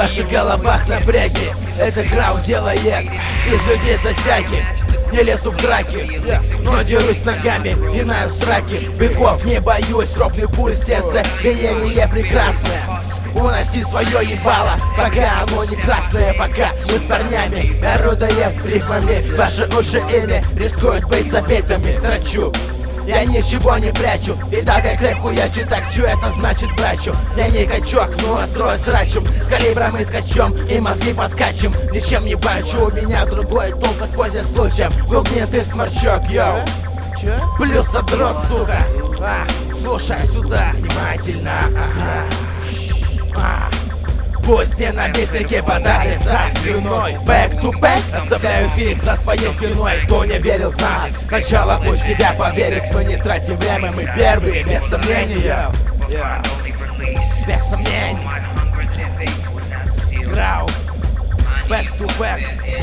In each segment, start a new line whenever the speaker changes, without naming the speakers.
ваших головах напряги. Это граунд делает из людей затяги. Не лезу в драки, но дерусь ногами, пинаю сраки. Быков не боюсь, ровный пульс, сердце, биение прекрасное. Уноси свое ебало, пока оно не красное. Пока мы с парнями орудуем рифмами, ваши уши ими рискуют быть забитыми. Строчу, я ничего не прячу, видал как крепкую я читаю, это значит брачу. Я не качок, но строй срачем, с калибром и ткачом, и мозги подкачем. Ничем не бачу, у меня другой толк, используя случаем. Гугнетый сморчок, йоу. Плюс задрот, сука. Слушай сюда внимательно, Пусть ненавистники подавят за слюной. Back to back оставляют их за своей спиной. Кто не верил в нас, сначала пусть себя поверит. Мы не тратим время, мы первые, без сомнения. Без сомнений. Грау. Back to back.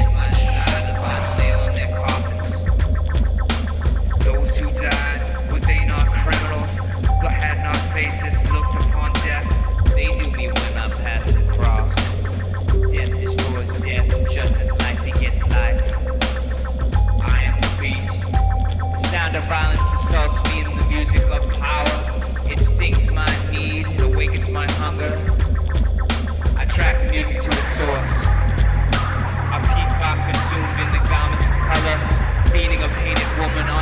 Violence assaults me in the music of power. It stings my need, it awakens my hunger. I track music to its source. A peacock consumed in the garments of color, beating a painted woman